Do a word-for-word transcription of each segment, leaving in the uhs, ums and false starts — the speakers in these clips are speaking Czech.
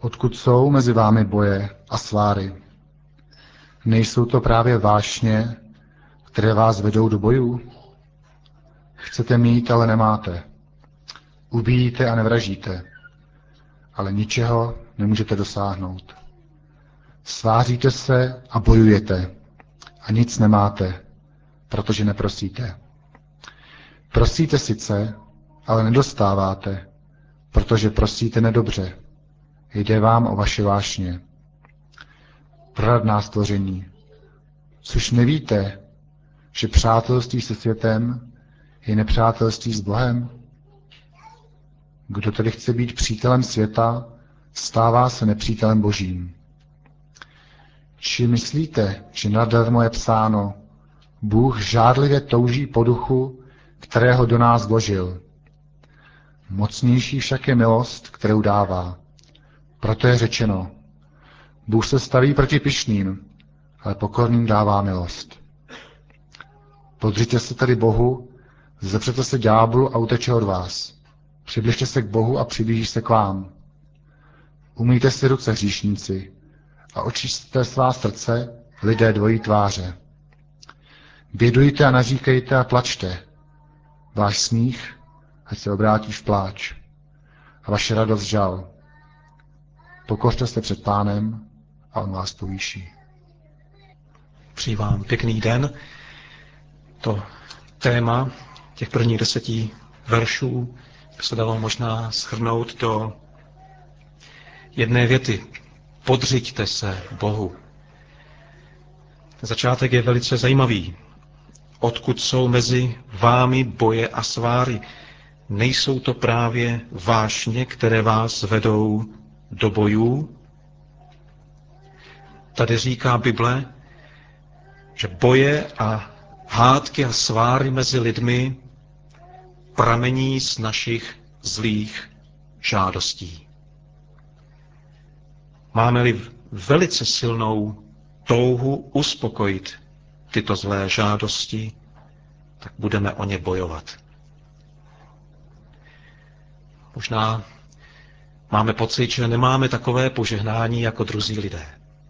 Odkud jsou mezi vámi boje a sváry? Nejsou to právě vášně, které vás vedou do bojů? Chcete mít, ale nemáte. Ubíjíte a nevražíte, ale ničeho nemůžete dosáhnout. Sváříte se a bojujete a nic nemáte, protože neprosíte. Prosíte sice, ale nedostáváte, protože prosíte nedobře. Jde vám o vaše vášně. Proradná stvoření. Což nevíte, že přátelství se světem je nepřátelství s Bohem? Kdo tedy chce být přítelem světa, stává se nepřítelem Božím. Či myslíte, že nadarmo je psáno, Bůh žádlivě touží po duchu, kterého do nás vložil. Mocnější však je milost, kterou dává. Proto je řečeno, Bůh se staví proti pyšným, ale pokorným dává milost. Podřiďte se tedy Bohu, zepřete se ďáblu a uteče od vás. Přibližte se k Bohu a přiblíží se k vám. Umýjte si ruce, hříšníci, a očisťte svá srdce, lidé dvojí tváře. Bědujte a naříkejte a plačte. Váš smích, ať se obrátí v pláč, a vaše radost žal. Pokořte se před Pánem a on vás povýší. Přeji vám pěkný den. To téma těch prvních deseti veršů se dalo možná shrnout do jedné věty. Podřiďte se Bohu. Začátek je velice zajímavý. Odkud jsou mezi vámi boje a sváry? Nejsou to právě vášně, které vás vedou do bojů? Tady říká Bible, že boje a hádky a sváry mezi lidmi pramení z našich zlých žádostí. Máme-li velice silnou touhu uspokojit tyto zlé žádosti, tak budeme o ně bojovat. Možná máme pocit, že nemáme takové požehnání jako druzí lidé.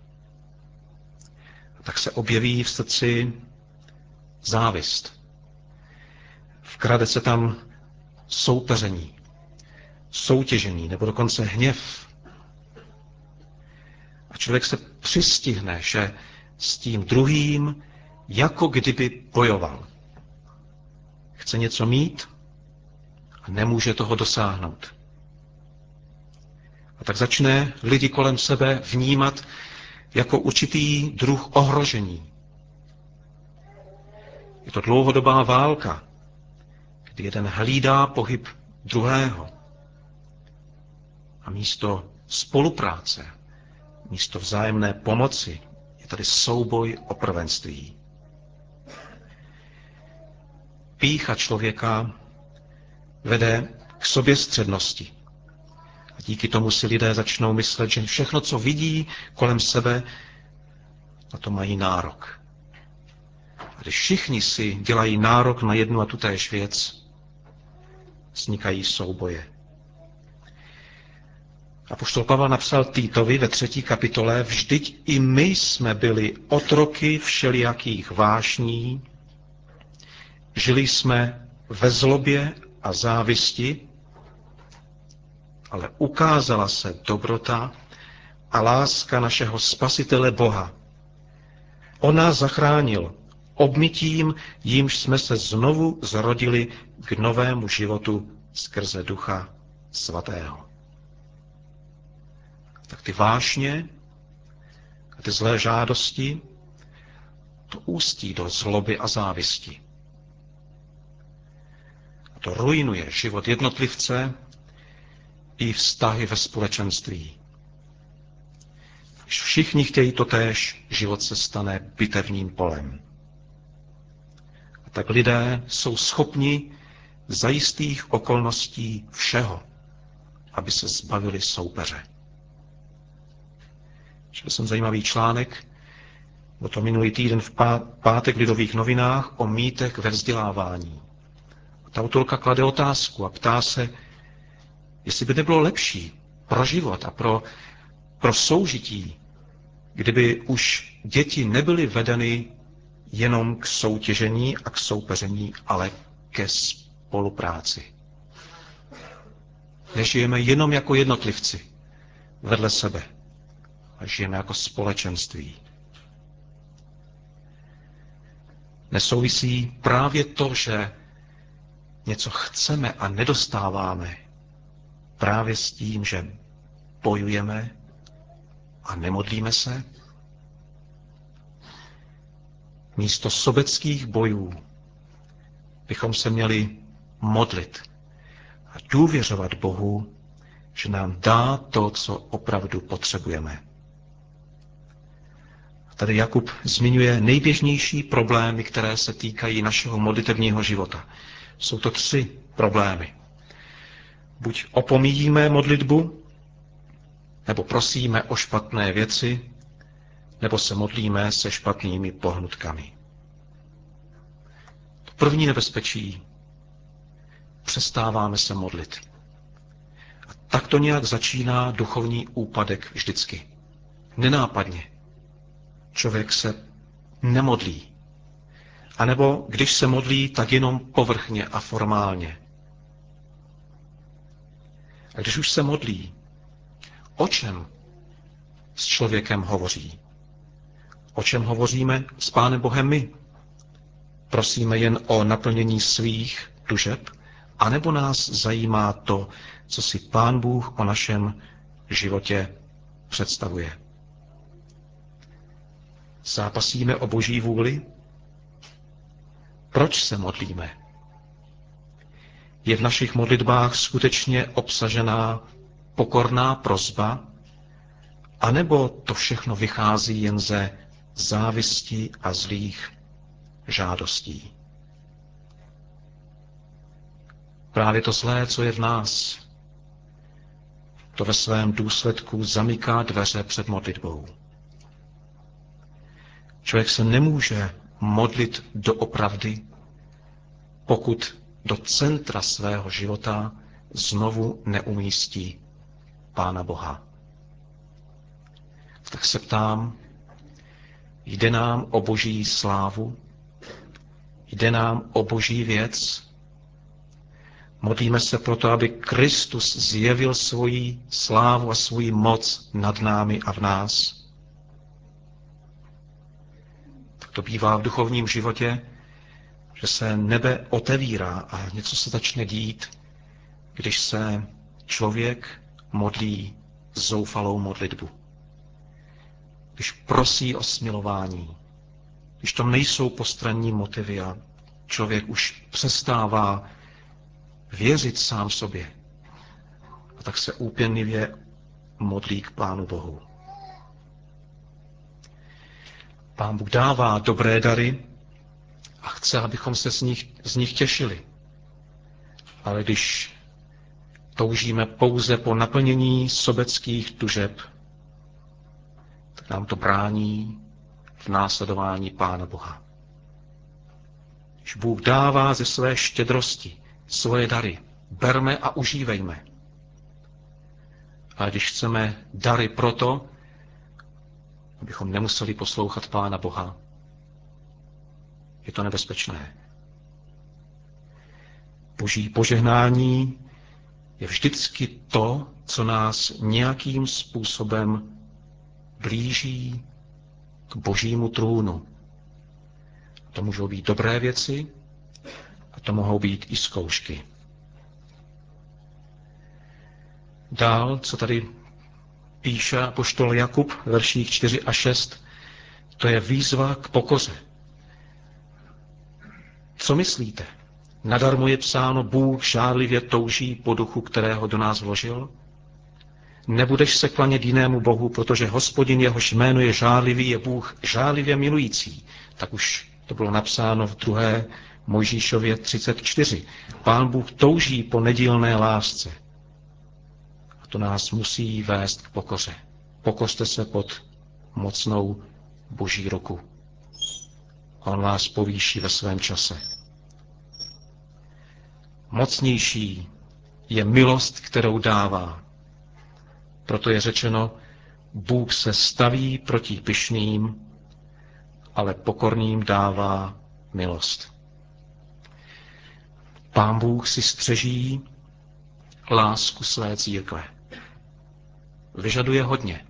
A tak se objeví v srdci závist. Vkrade se tam soupeření, soutěžení nebo dokonce hněv. A člověk se přistihne, že s tím druhým jako kdyby bojoval. Chce něco mít a nemůže toho dosáhnout. A tak začne lidi kolem sebe vnímat jako určitý druh ohrožení. Je to dlouhodobá válka, kdy jeden hlídá pohyb druhého. A místo spolupráce, místo vzájemné pomoci je tady souboj o prvenství. Pýcha člověka vede k soběstřednosti. A díky tomu si lidé začnou myslet, že všechno, co vidí kolem sebe, na to mají nárok. A když všichni si dělají nárok na jednu a tutéž věc, vznikají souboje. Apoštol Pavel napsal Týtovi ve třetí kapitole, vždyť i my jsme byli otroky všelijakých vášní, žili jsme ve zlobě a závisti, ale ukázala se dobrota a láska našeho Spasitele Boha. On nás zachránil obmytím, jímž jsme se znovu zrodili k novému životu skrze Ducha Svatého. Tak ty vášně a ty zlé žádosti, to ústí do zloby a závisti. A to ruinuje život jednotlivce i vztahy ve společenství. Když všichni chtějí totéž, život se stane bitevním polem. A tak lidé jsou schopni za jistých okolností všeho, aby se zbavili soupeře. Četl jsem zajímavý článek, bylo to minulý týden v pátek v Lidových novinách o mýtech ve vzdělávání. Ta autorka klade otázku a ptá se, jestli by nebylo lepší pro život a pro pro soužití, kdyby už děti nebyly vedeny jenom k soutěžení a k soupeření, ale ke spolupráci. Nežijeme jenom jako jednotlivci vedle sebe, a žijeme jako společenství. Nesouvisí právě to, že něco chceme a nedostáváme, právě s tím, že bojujeme a nemodlíme se? Místo sobeckých bojů bychom se měli modlit a důvěřovat Bohu, že nám dá to, co opravdu potřebujeme. Tady Jakub zmiňuje nejběžnější problémy, které se týkají našeho modlitevního života. Jsou to tři problémy. Buď opomíjíme modlitbu, nebo prosíme o špatné věci, nebo se modlíme se špatnými pohnutkami. To první nebezpečí. Přestáváme se modlit. A tak to nějak začíná duchovní úpadek vždycky. Nenápadně. Člověk se nemodlí. A nebo když se modlí, tak jenom povrchně a formálně. A když už se modlí, o čem s člověkem hovoří? O čem hovoříme s Pánem Bohem my? Prosíme jen o naplnění svých tužeb, anebo nás zajímá to, co si Pán Bůh o našem životě představuje? Zápasíme o Boží vůli? Proč se modlíme? Je v našich modlitbách skutečně obsažená pokorná prosba, anebo to všechno vychází jen ze závisti a zlých žádostí? Právě to zlé, co je v nás, to ve svém důsledku zamyká dveře před modlitbou. Člověk se nemůže modlit doopravdy, pokud do centra svého života znovu neumístí Pána Boha. Tak se ptám, jde nám o Boží slávu? Jde nám o Boží věc? Modlíme se proto, aby Kristus zjevil svoji slávu a svoji moc nad námi a v nás? Tak to bývá v duchovním životě, že se nebe otevírá a něco se začne dít, když se člověk modlí zoufalou modlitbu. Když prosí o smilování, když to nejsou postranní motivy a člověk už přestává věřit sám sobě, a tak se úpěnlivě modlí k Pánu Bohu. Pán Bůh dává dobré dary a chce, abychom se z nich, z nich těšili. Ale když toužíme pouze po naplnění sobeckých tužeb, tak nám to brání v následování Pána Boha. Když Bůh dává ze své štědrosti svoje dary, berme a užívejme. A když chceme dary proto, abychom nemuseli poslouchat Pána Boha, je to nebezpečné. Boží požehnání je vždycky to, co nás nějakým způsobem blíží k Božímu trůnu. To můžou být dobré věci a to mohou být i zkoušky. Dál, co tady píše apoštol Jakub v verších čtyři a šest, to je výzva k pokoře. Co myslíte? Nadarmo je psáno, Bůh žárlivě touží po duchu, kterého do nás vložil? Nebudeš se klanět jinému bohu, protože Hospodin, jehož jméno je žárlivý, je Bůh žárlivě milující. Tak už to bylo napsáno v druhé Mojžíšově třicet čtyři. Pán Bůh touží po nedílné lásce. A to nás musí vést k pokoře. Pokořte se pod mocnou Boží ruku. On vás povýší ve svém čase. Mocnější je milost, kterou dává. Proto je řečeno, Bůh se staví proti pyšným, ale pokorným dává milost. Pán Bůh si střeží lásku své církve. Vyžaduje hodně.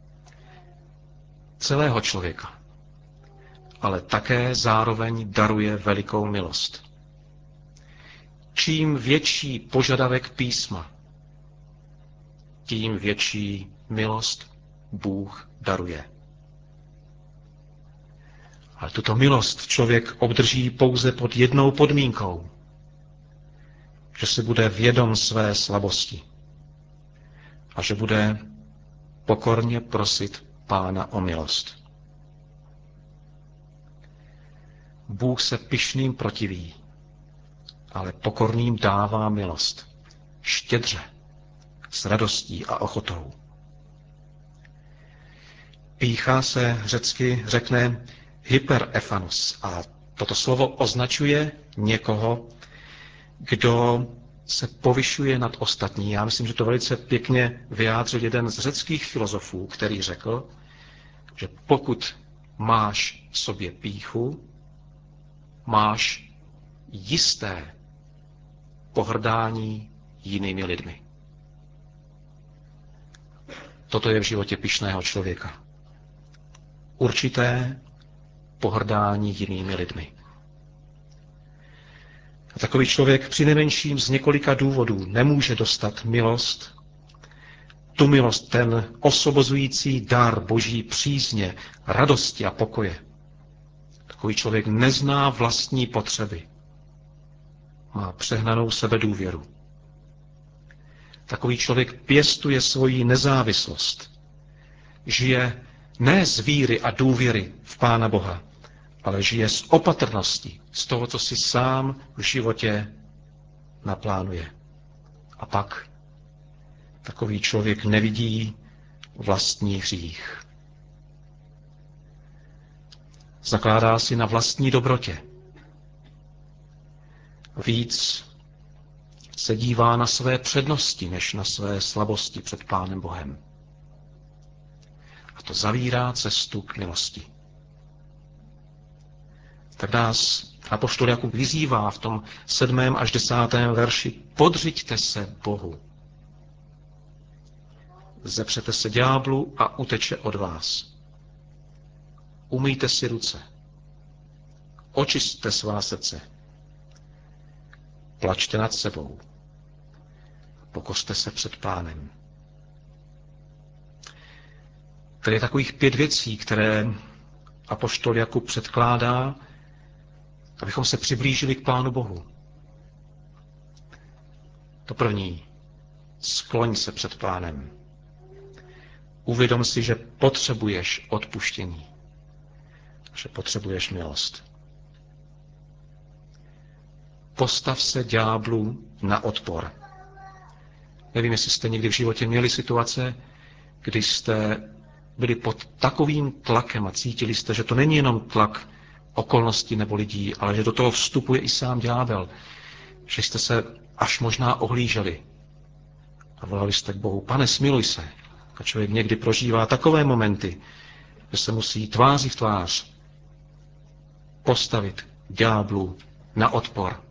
Celého člověka. Ale také zároveň daruje velikou milost. Čím větší požadavek písma, tím větší milost Bůh daruje. Ale tuto milost člověk obdrží pouze pod jednou podmínkou, že si bude vědom své slabosti a že bude pokorně prosit Pána o milost. Bůh se pyšným protiví, ale pokorným dává milost. Štědře, s radostí a ochotou. Pýcha se řecky řekne hyperefanos a toto slovo označuje někoho, kdo se povyšuje nad ostatní. Já myslím, že to velice pěkně vyjádřil jeden z řeckých filozofů, který řekl, že pokud máš v sobě pýchu, máš jisté pohrdání jinými lidmi. Toto je v životě pyšného člověka. Určité pohrdání jinými lidmi. A takový člověk přinejmenším z několika důvodů nemůže dostat milost, tu milost, ten osvobozující dar Boží přízně, radosti a pokoje. Takový člověk nezná vlastní potřeby. Má přehnanou sebedůvěru. Takový člověk pěstuje svoji nezávislost. Žije ne z víry a důvěry v Pána Boha, ale žije z opatrnosti, z toho, co si sám v životě naplánuje. A pak takový člověk nevidí vlastní hřích. Zakládá si na vlastní dobrotě. Víc se dívá na své přednosti, než na své slabosti před Pánem Bohem. A to zavírá cestu k milosti. Tak nás apoštol Jakub vyzývá v tom sedmém až desátém verši: podřiďte se Bohu. Zepřete se ďáblu a uteče od vás. Umyjte si ruce. Očisťte svá srdce. Plačte nad sebou. Pokořte se před Pánem. Tady je takových pět věcí, které apoštol Jakub předkládá, abychom se přiblížili k Pánu Bohu. To první. Skloň se před Pánem. Uvědom si, že potřebuješ odpuštění. Že potřebuješ milost. Postav se ďáblu na odpor. Nevím, jestli jste někdy v životě měli situace, kdy jste byli pod takovým tlakem a cítili jste, že to není jenom tlak okolností nebo lidí, ale že do toho vstupuje i sám ďábel. Že jste se až možná ohlíželi a volali jste k Bohu: Pane, smiluj se. A člověk někdy prožívá takové momenty, že se musí tváří v tvář postavit ďáblu na odpor.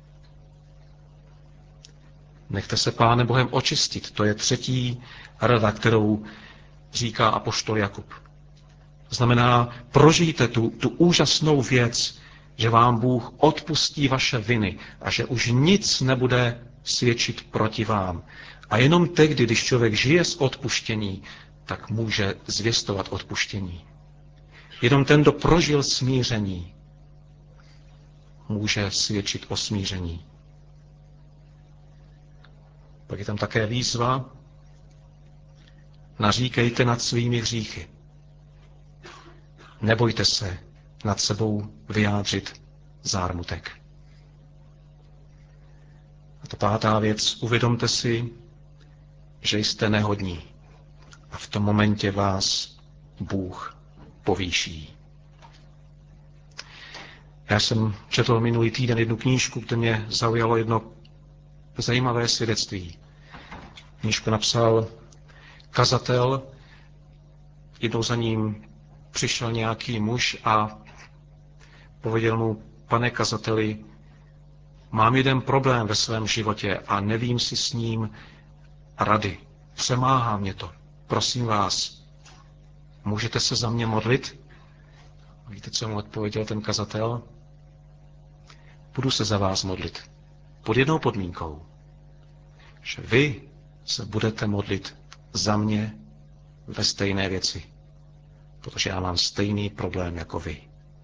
Nechte se Pánem Bohem očistit. To je třetí rada, kterou říká apoštol Jakub. Znamená, prožijte tu, tu úžasnou věc, že vám Bůh odpustí vaše viny a že už nic nebude svědčit proti vám. A jenom tehdy, když člověk žije z odpuštění, tak může zvěstovat odpuštění. Jenom ten, kdo prožil smíření, může svědčit o smíření. Pak je tam také výzva: naříkejte nad svými hříchy. Nebojte se nad sebou vyjádřit zármutek. A ta pátá věc: uvědomte si, že jste nehodní. A v tom momentě vás Bůh povýší. Já jsem četl minulý týden jednu knížku, kde mě zaujalo jedno zajímavé svědectví. Knížku napsal kazatel, jednou za ním přišel nějaký muž a pověděl mu: pane kazateli, mám jeden problém ve svém životě a nevím si s ním rady. Přemáhá mě to. Prosím vás, můžete se za mě modlit? Víte, co mu odpověděl ten kazatel? Budu se za vás modlit. Pod jednou podmínkou, že vy se budete modlit za mě ve stejné věci, protože já mám stejný problém jako vy.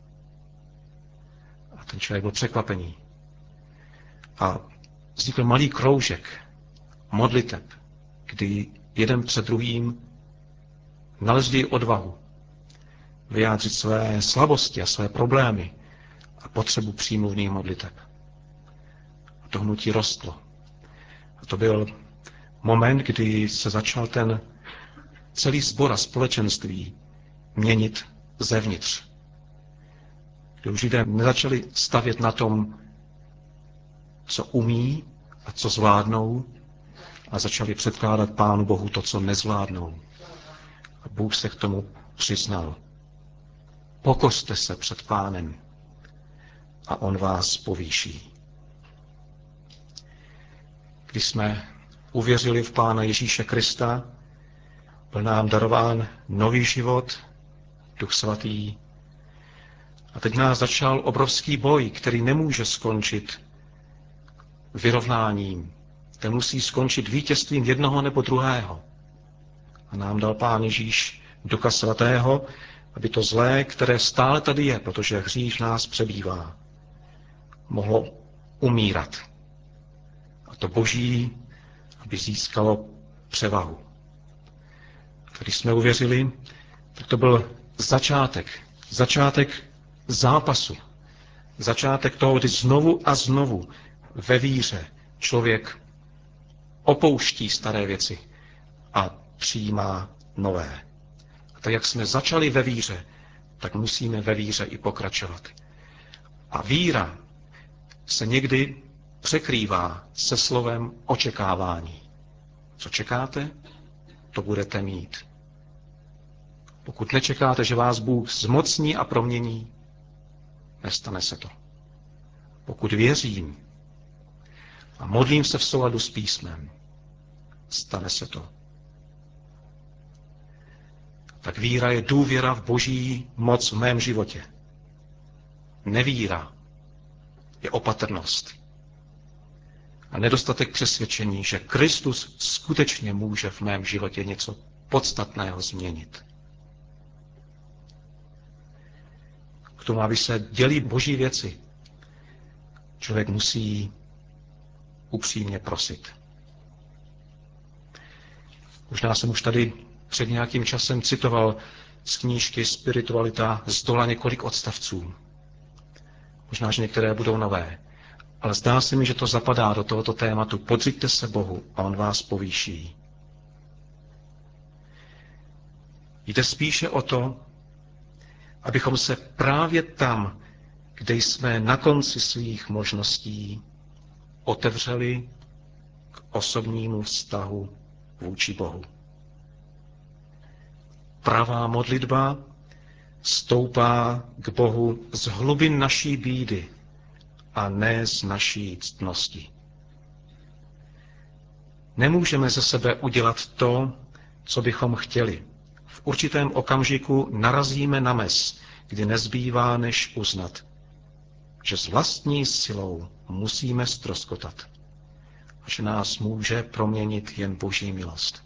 A ten člověk byl překvapený. A vznikl malý kroužek modliteb, kdy jeden před druhým nalezli odvahu vyjádřit své slabosti a své problémy a potřebu přímluvných modliteb. A to hnutí rostlo. A to byl moment, kdy se začal ten celý sbor a společenství měnit zevnitř. Kdy už lidé nezačali stavět na tom, co umí a co zvládnou, a začali předkládat Pánu Bohu to, co nezvládnou. A Bůh se k tomu přiznal. Pokořte se před Pánem a on vás povýší. Když jsme uvěřili v Pána Ježíše Krista, byl nám darován nový život, Duch Svatý. A teď nás začal obrovský boj, který nemůže skončit vyrovnáním. Ten musí skončit vítězstvím jednoho nebo druhého. A nám dal Pán Ježíš Ducha Svatého, aby to zlé, které stále tady je, protože hřích v nás přebývá, mohlo umírat. A to Boží, aby získalo převahu. Když jsme uvěřili, tak to byl začátek. Začátek zápasu. Začátek toho, kdy znovu a znovu ve víře člověk opouští staré věci a přijímá nové. A tak jak jsme začali ve víře, tak musíme ve víře i pokračovat. A víra se někdy překrývá se slovem očekávání. Co čekáte, to budete mít. Pokud nečekáte, že vás Bůh zmocní a promění, nestane se to. Pokud věřím a modlím se v souladu s písmem, stane se to. Tak víra je důvěra v Boží moc v mém životě. Nevíra je opatrnost a nedostatek přesvědčení, že Kristus skutečně může v mém životě něco podstatného změnit. K tomu, aby se děly Boží věci, člověk musí upřímně prosit. Možná jsem už tady před nějakým časem citoval z knížky Spiritualita z dola několik odstavců. Možná, že některé budou nové, ale zdá se mi, že to zapadá do tohoto tématu. Podřiďte se Bohu a on vás povýší. Jde spíše o to, abychom se právě tam, kde jsme na konci svých možností, otevřeli k osobnímu vztahu vůči Bohu. Pravá modlitba stoupá k Bohu z hlubin naší bídy a ne z naší ctnosti. Nemůžeme ze sebe udělat to, co bychom chtěli. V určitém okamžiku narazíme na mez, kdy nezbývá než uznat, že s vlastní silou musíme ztroskotat a že nás může proměnit jen Boží milost.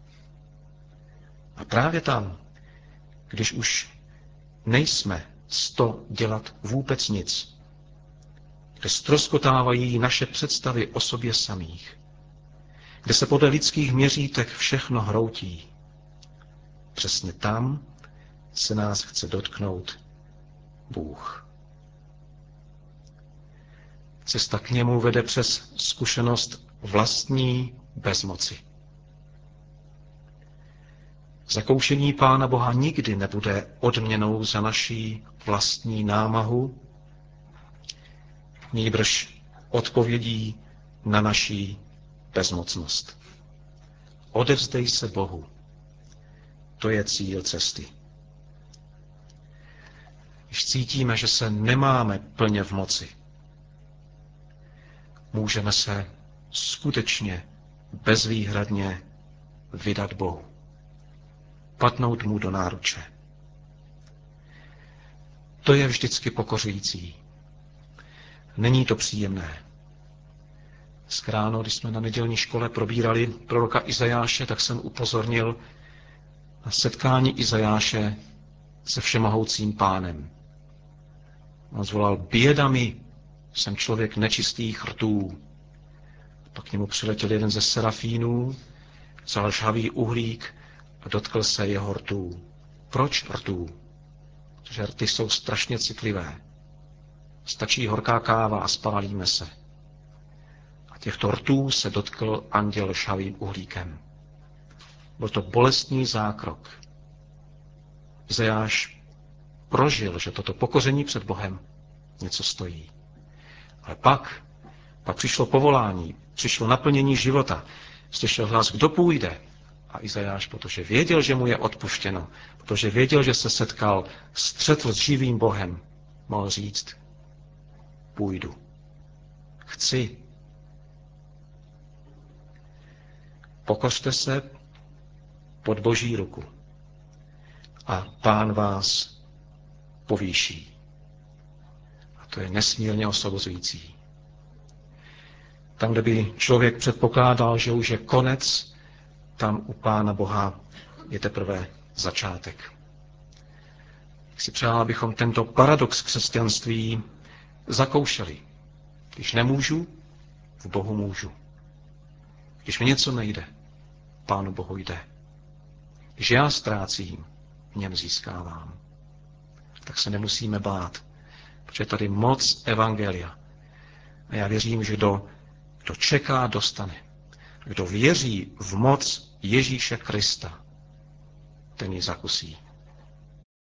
A právě tam, když už nejsme s to dělat vůbec nic, kde ztroskotávají naše představy o sobě samých, kde se podle lidských měřítek všechno hroutí, přesně tam se nás chce dotknout Bůh. Cesta k němu vede přes zkušenost vlastní bezmoci. Zakoušení Pána Boha nikdy nebude odměnou za naší vlastní námahu, nýbrž odpovědí na naší bezmocnost. Odevzdej se Bohu. to je cíl cesty. Když cítíme, že se nemáme plně v moci, můžeme se skutečně bezvýhradně vydat Bohu. Padnout mu do náruče. To je vždycky pokořující. Není to příjemné. Dneska ráno, když jsme na nedělní škole probírali proroka Izajáše, tak jsem upozornil na setkání Izajáše se všemohoucím Pánem. On zvolal: běda mi, jsem člověk nečistých rtů. Pak k němu přiletěl jeden ze serafínů, vzal žhavý uhlík a dotkl se jeho rtů. Proč rtů? Protože rty jsou strašně citlivé. Stačí horká káva a spálíme se. A těchto rtů se dotkl anděl žhavým uhlíkem. Byl to bolestný zákrok. Izajáš prožil, že toto pokoření před Bohem něco stojí. Ale pak, pak přišlo povolání, přišlo naplnění života. Slyšel hlas, kdo půjde. A Izajáš, protože věděl, že mu je odpuštěno, protože věděl, že se setkal, střetl s živým Bohem, mohl říct: půjdu. Chci. Pokořte se pod Boží ruku a Pán vás povýší. A to je nesmírně osvobozující. Tam, kde by člověk předpokládal, že už je konec, tam u Pána Boha je teprve začátek. Jak si přál, abychom tento paradox křesťanství zakoušeli. Když nemůžu, v Bohu můžu. Když mi něco nejde, Pánu Bohu jde. Když já ztrácím, v něm získávám. Tak se nemusíme bát, protože je tady moc evangelia. A já věřím, že kdo, kdo čeká, dostane. Kdo věří v moc Ježíše Krista, ten ji zakusí.